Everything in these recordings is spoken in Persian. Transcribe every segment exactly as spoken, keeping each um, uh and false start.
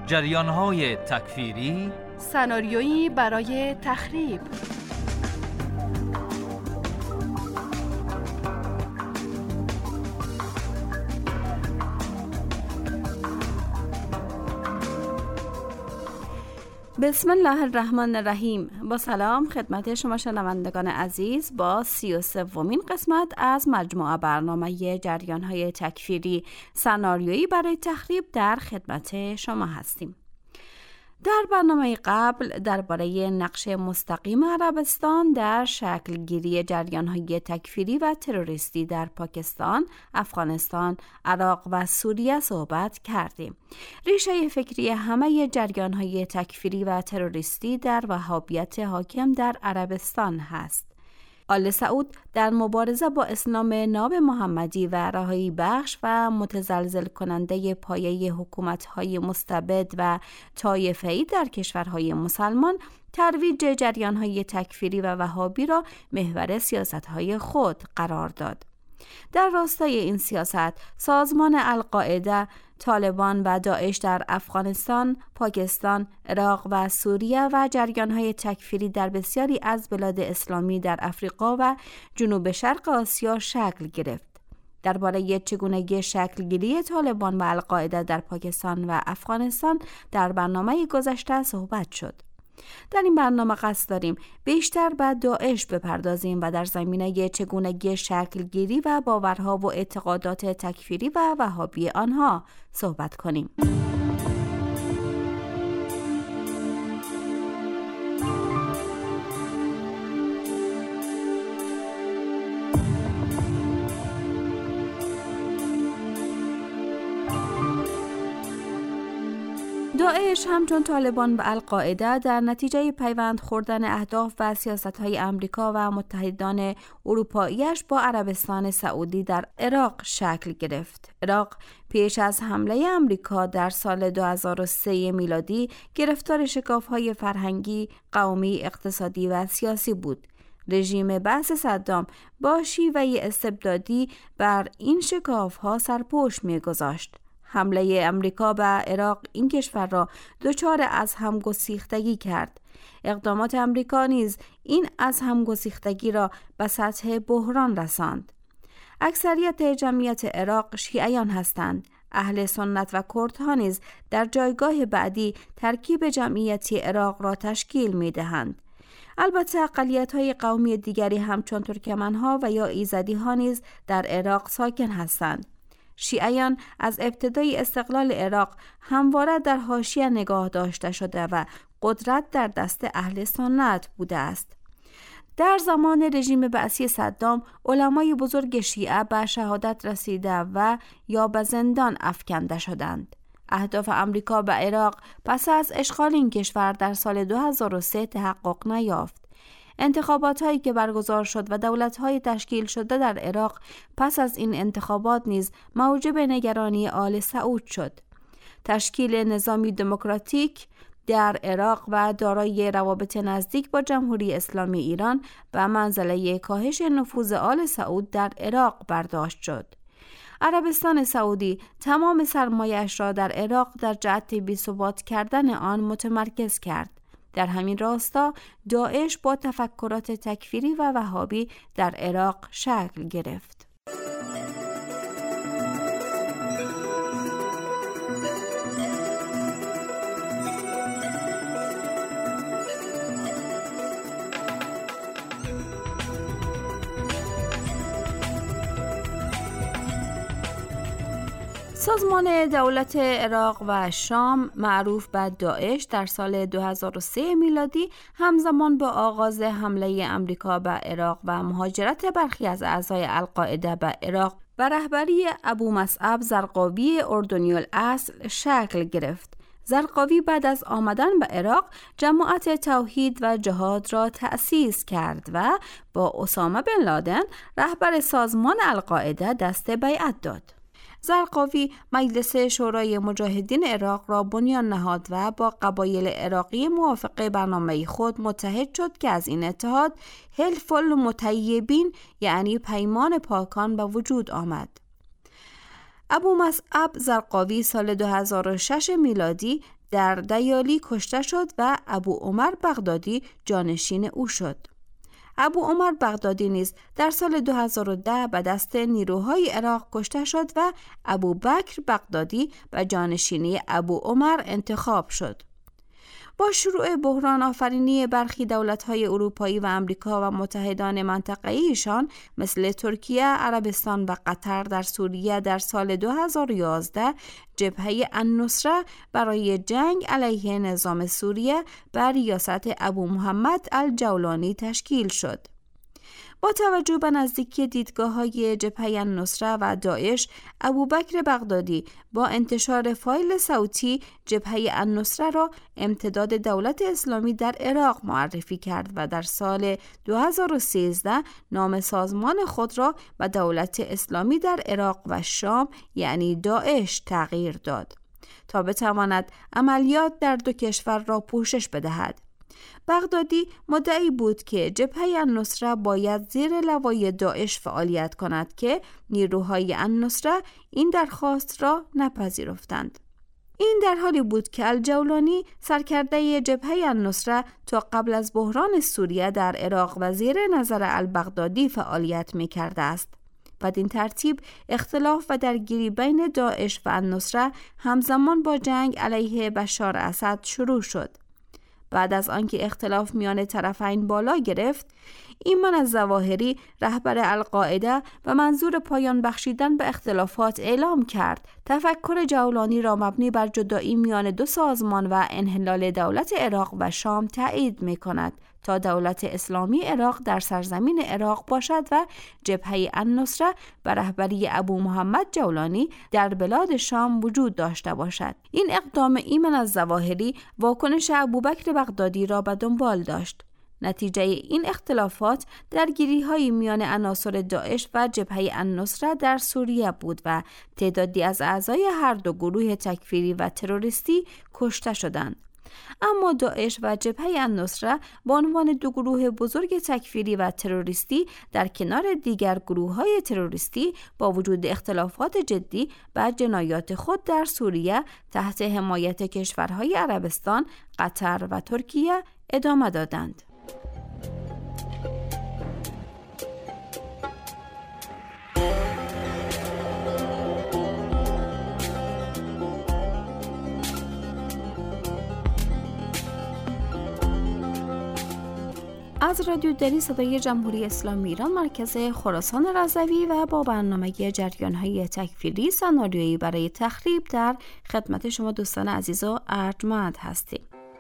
جریان‌های تکفیری، سناریویی برای تخریب. بسم الله الرحمن الرحیم. با سلام خدمت شما شنوندگان عزیز، با سی و سومین قسمت از مجموعه برنامه جریان‌های تکفیری، سناریویی برای تخریب در خدمت شما هستیم. در برنامه قبل درباره نقش مستقیم عربستان در شکل گیری جریان‌های تکفیری و تروریستی در پاکستان، افغانستان، عراق و سوریه صحبت کردیم. ریشه فکری همه جریان‌های تکفیری و تروریستی در وهابیت حاکم در عربستان هست. آل سعود در مبارزه با اسلام ناب محمدی و رهایی بخش و متزلزل کننده پایه حکومت‌های مستبد و طایفه‌ای در کشورهای مسلمان، ترویج جریان‌های تکفیری و وهابی را محور سیاست‌های خود قرار داد. در راستای این سیاست، سازمان القاعده، طالبان و داعش در افغانستان، پاکستان، عراق و سوریه و جریان‌های تکفیری در بسیاری از بلاد اسلامی در افریقا و جنوب شرق آسیا شکل گرفت. درباره چگونگی شکلگیری طالبان و القاعده در پاکستان و افغانستان در برنامه گذشته صحبت شد. در این برنامه قصد داریم بیشتر به داعش بپردازیم و در زمینه چگونگی شکلگیری و باورها و اعتقادات تکفیری و وهابی آنها صحبت کنیم. داعش همچون طالبان و القاعده در نتیجه پیوند خوردن اهداف و سیاست‌های آمریکا و متحدان اروپاییش با عربستان سعودی در عراق شکل گرفت. عراق پیش از حمله آمریکا در سال دو هزار و سه میلادی گرفتار شکاف‌های فرهنگی، قومی، اقتصادی و سیاسی بود. رژیم بعث صدام با شیوه استبدادی بر این شکاف‌ها سرپوش می‌گذاشت. حمله امریکا به عراق این کشور را دچار از همگسیختگی کرد. اقدامات امریکا نیز این از همگسیختگی را به سطح بحران رساند. اکثریت جمعیت عراق شیعیان هستند. اهل سنت و کردها نیز در جایگاه بعدی ترکیب جمعیتی عراق را تشکیل می دهند. البته اقلیت‌های قومی دیگری همچون ترکمنها و یا ایزدی‌ها نیز در عراق ساکن هستند. شیعیان از ابتدای استقلال عراق همواره در حاشیه نگاه داشته شده و قدرت در دست اهل سنت بوده است. در زمان رژیم بعثی صدام، علمای بزرگ شیعه به شهادت رسیده و یا به زندان افکنده شدند. اهداف امریکا به عراق پس از اشغال این کشور در سال دو هزار و سه تحقق نیافت. انتخابات هایی که برگزار شد و دولت های تشکیل شده در عراق پس از این انتخابات نیز موجب نگرانی آل سعود شد. تشکیل نظامی دموکراتیک در عراق و دارای روابط نزدیک با جمهوری اسلامی ایران به منزله کاهش نفوذ آل سعود در عراق برداشت شد. عربستان سعودی تمام سرمایه‌اش را در عراق در جهت بی‌ثبات کردن آن متمرکز کرد. در همین راستا داعش با تفکرات تکفیری و وهابی در عراق شکل گرفت. سازمان دولت عراق و شام معروف به داعش در سال دو هزار و سه میلادی همزمان با آغاز حمله امریکا به عراق و مهاجرت برخی از اعضای القاعده به عراق و رهبری ابو مصعب زرقاوی اردنی الاصل شکل گرفت. زرقاوی بعد از آمدن به عراق جماعت توحید و جهاد را تأسیس کرد و با اسامه بن لادن رهبر سازمان القاعده دست بیعت داد. زرقاوی مجلس شورای مجاهدین عراق را بنیان نهاد و با قبایل عراقی موافق برنامه خود متحد شد که از این اتحاد حلف المطیبین یعنی پیمان پاکان به وجود آمد. ابو مصعب زرقاوی سال دو هزار و شش میلادی در دیالی کشته شد و ابو عمر بغدادی جانشین او شد. ابو عمر بغدادی نیز در سال دو هزار و ده به دست نیروهای عراق کشته شد و ابو بکر بغدادی به جانشینی ابو عمر انتخاب شد. با شروع بحران آفرینی برخی دولت‌های اروپایی و امریکا و متحدان منطقه‌ایشان مثل ترکیه، عربستان و قطر در سوریه در سال دو هزار و یازده، جبهه النصره برای جنگ علیه نظام سوریه بر ریاست ابو محمد الجولانی تشکیل شد. با توجه به نزدیکی دیدگاه‌های جبهه النصره و داعش، ابوبکر بغدادی با انتشار فایل صوتی جبهه النصره را امتداد دولت اسلامی در عراق معرفی کرد و در سال دو هزار و سیزده نام سازمان خود را به دولت اسلامی در عراق و شام یعنی داعش تغییر داد تا بتواند عملیات در دو کشور را پوشش بدهد. بغدادی مدعی بود که جبهه النصره باید زیر لوای داعش فعالیت کند که نیروهای النصره این درخواست را نپذیرفتند. این در حالی بود که الجولانی سرکرده جبهه النصره تا قبل از بحران سوریه در عراق و زیر نظر البغدادی فعالیت می کرده است. بدین ترتیب اختلاف و درگیری بین داعش و النصره همزمان با جنگ علیه بشار اسد شروع شد. بعد از آنکه اختلاف میان طرفین بالا گرفت، ایمان الظواهری رهبر القاعده و منظور پایان بخشیدن به اختلافات اعلام کرد تفکر جولانی را مبنی بر جدایی میان دو سازمان و انحلال دولت عراق و شام تایید می کند تا دولت اسلامی عراق در سرزمین عراق باشد و جبهه النصره به رهبری ابو محمد جولانی در بلاد شام وجود داشته باشد. این اقدام ایمان الظواهری واکنش ابوبکر بغدادی را به دنبال داشت. نتیجه این اختلافات درگیری‌های میان عناصر داعش و جبهه النصره در سوریه بود و تعدادی از اعضای هر دو گروه تکفیری و تروریستی کشته شدند. اما داعش و جبهه النصره به عنوان دو گروه بزرگ تکفیری و تروریستی در کنار دیگر گروه‌های تروریستی با وجود اختلافات جدی به جنایات خود در سوریه تحت حمایت کشورهای عربستان، قطر و ترکیه ادامه دادند. از رادیو دری صدای جمهوری اسلامی ایران مرکز خراسان رضوی و با برنامه جریان‌های تکفیری سناریویی برای تخریب در خدمت شما دوستان عزیز و ارجمند هستیم.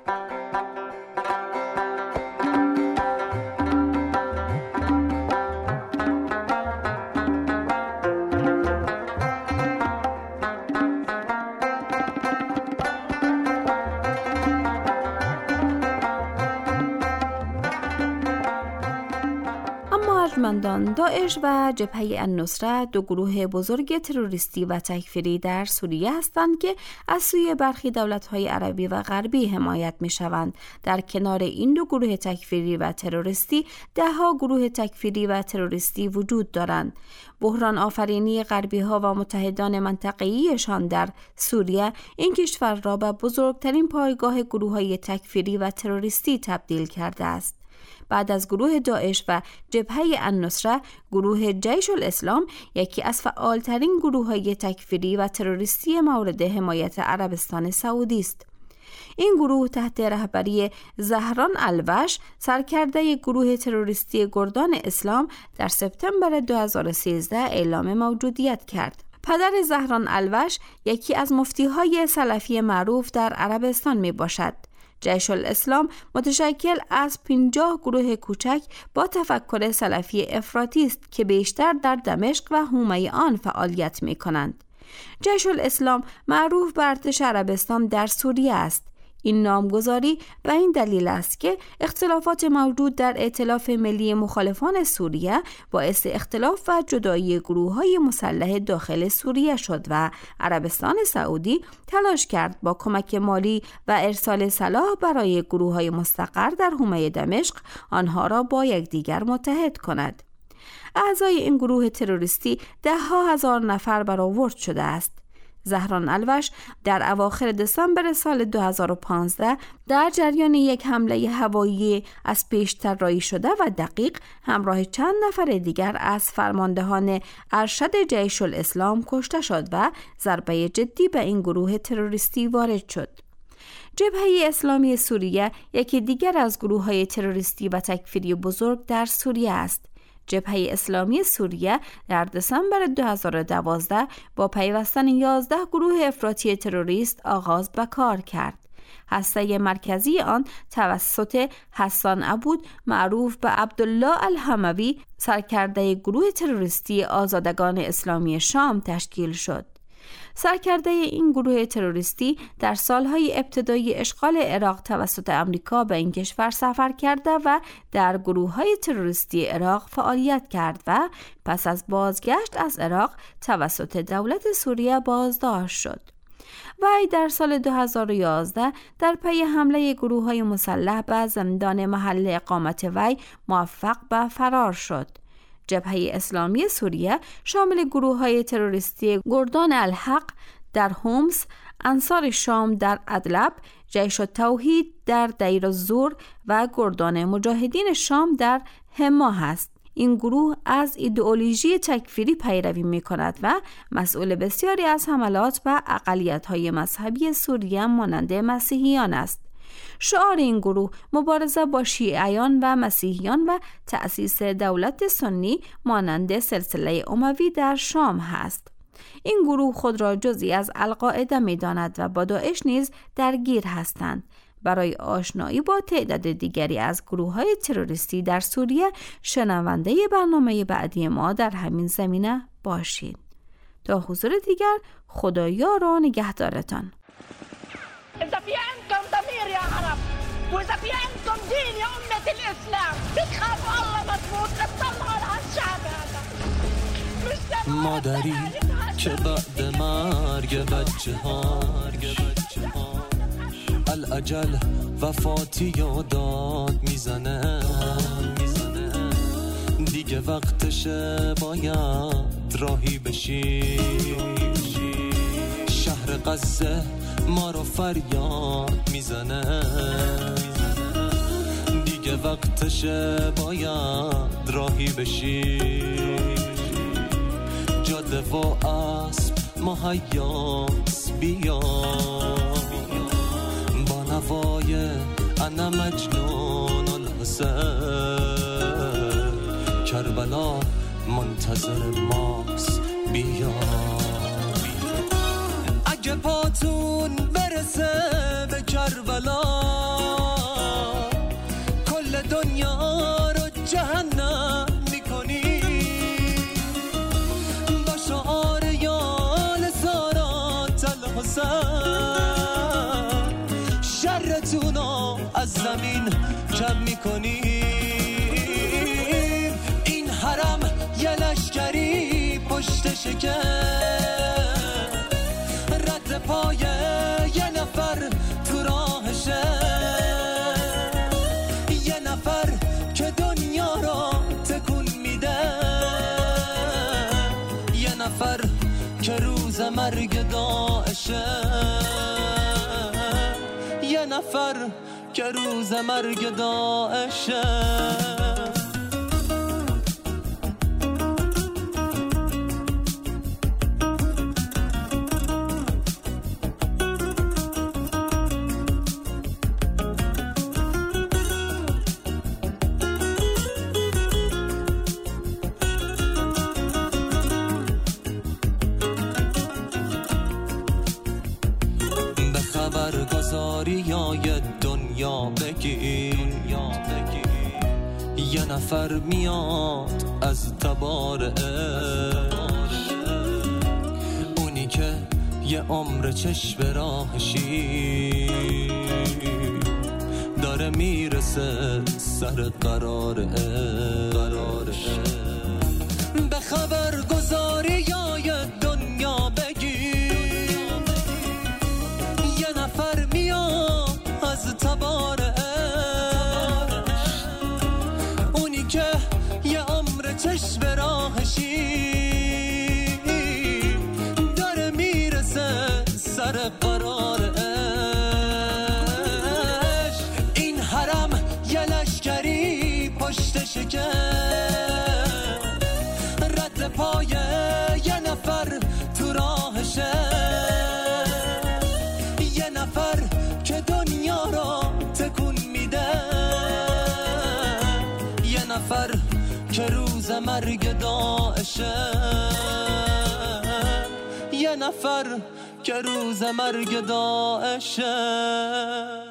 ارجمندان، داعش و جبهه النصره دو گروه بزرگ تروریستی و تکفیری در سوریه هستند که از سوی برخی دولت‌های عربی و غربی حمایت می‌شوند. در کنار این دو گروه تکفیری و تروریستی ده‌ها گروه تکفیری و تروریستی وجود دارند. بحران آفرینی غربی‌ها و متحدان منطقه‌ایشان در سوریه این کشور را به بزرگترین پایگاه گروه‌های تکفیری و تروریستی تبدیل کرده است. بعد از گروه داعش و جبهه النصره، گروه جیش الاسلام یکی از فعالترین گروه‌های تکفیری و تروریستی مورد حمایت عربستان سعودی است. این گروه تحت رهبری زهران الوش، سرکرده گروه تروریستی گردان اسلام، در سپتامبر دو هزار و سیزده اعلام موجودیت کرد. پدر زهران الوش یکی از مفتی‌های سلفی معروف در عربستان می باشد. جیش الاسلام متشکل از پنجاه گروه کوچک با تفکر سلفی افراطی است که بیشتر در دمشق و حومه آن فعالیت می کنند. جیش الاسلام معروف به ارتش عربستان در سوریه است. این نامگذاری به این دلیل است که اختلافات موجود در ائتلاف ملی مخالفان سوریه باعث اختلاف و جدایی گروه‌های مسلح داخل سوریه شد و عربستان سعودی تلاش کرد با کمک مالی و ارسال سلاح برای گروه‌های مستقر در حومه دمشق آنها را با یکدیگر متحد کند. اعضای این گروه تروریستی ده ها هزار نفر برآورد شده است. زهران الوش در اواخر دسامبر سال دو هزار و پانزده در جریان یک حمله هوایی از پیش طراحی شده و دقیق همراه چند نفر دیگر از فرماندهان ارشد جیش الاسلام کشته شد و ضربه جدی به این گروه تروریستی وارد شد. جبهه اسلامی سوریه یکی دیگر از گروه‌های تروریستی و تکفیری بزرگ در سوریه است. جبهه اسلامی سوریه در دسامبر دو هزار و دوازده با پیوستن یازده گروه افراطی تروریست آغاز به کار کرد. هسته مرکزی آن توسط حسان عبود معروف به عبدالله الحموی سرکرده گروه تروریستی آزادگان اسلامی شام تشکیل شد. سرکرده این گروه تروریستی در سالهای ابتدایی اشغال عراق توسط امریکا به این کشور سفر کرده و در گروه‌های تروریستی عراق فعالیت کرد و پس از بازگشت از عراق توسط دولت سوریه بازداشت شد. وی در سال دو هزار و یازده در پی حمله گروه‌های مسلح به زندان محل اقامت وی موفق به فرار شد. جبهه اسلامی سوریه شامل گروه‌های تروریستی گردان الحق در حمص، انصار شام در ادلب، جیش التوحید در دیر الزور و گردان مجاهدین شام در حما است. این گروه از ایدئولوژی تکفیری پیروی می کند و مسئول بسیاری از حملات به اقلیت‌های مذهبی سوریه مانند مسیحیان است. شعار این گروه مبارزه با شیعیان و مسیحیان و تأسیس دولت سنی مانند سلسله اموی در شام هست. این گروه خود را جزئی از القاعده می داند و با داعش نیز درگیر هستند. برای آشنایی با تعداد دیگری از گروه‌های تروریستی در سوریه شنونده برنامه بعدی ما در همین زمینه باشید. تا حضور دیگر، خدایار و نگهدارتان. إذا في عندكم ضمير يا عرب وإذا في عندكم دين يا أمة الإسلام بتخافوا الله مضبوط تطلعوا على هالشعب هذا. مادری که بعد مرگ بچه ها الاجل وفاتی یادات میزنه دیگه وقتشه باید راهی بشی شهر غزه ما رو فریاد میزنه دیگه وقتشه باید راهی بشی جاده و اسب مهیاس بیا با نوای انا مجنون الحسین کربلا منتظر ماست بیا اگه پاتون برسه به کربلا کل دنیا رو جهنم میکنی با شعار یال سارات الحسین شرتونو از زمین کم میکنی این حرم یه لشکری پشت شکر پای یه نفر تو راهشه یه نفر که دنیا را تکون میده یه نفر که روز مرگ داعشه یه نفر که روز مرگ داعشه خبرگزاریای دنیا بگی یه نفر میاد از تبار عشق اونی که یه عمر چشم راهشی داره میرسه سر قرار عشق به خبرگزاریای دنیا بگی از تبار عشق اونی که یه عمر چشم راهشی داره میرسه نمیشه که رد پای یه نفر تو راهشه، یه نفر که دنیا را تکون میده، یه نفر که روز مرگ داعشه، یه نفر که روز مرگ داعشه.